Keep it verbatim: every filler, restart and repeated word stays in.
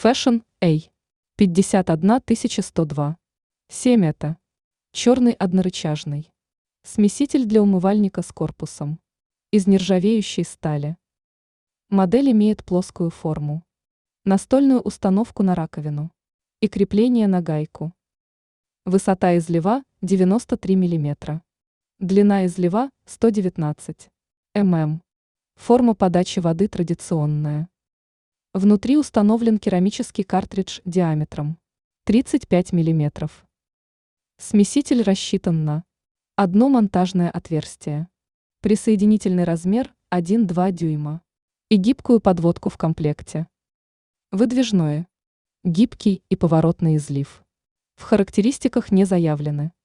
Fashion A. пятьдесят одна тысяча сто два. семь это. Черный однорычажный. Смеситель для умывальника с корпусом. Из нержавеющей стали. Модель имеет плоскую форму. Настольную установку на раковину. И крепление на гайку. Высота излива девяносто три миллиметра. Длина излива сто девятнадцать миллиметров. Форма подачи воды традиционная. Внутри установлен керамический картридж диаметром тридцать пять миллиметров. Смеситель рассчитан на одно монтажное отверстие, присоединительный размер один-два дюйма и гибкую подводку в комплекте. Выдвижное, гибкий и поворотный излив. В характеристиках не заявлены.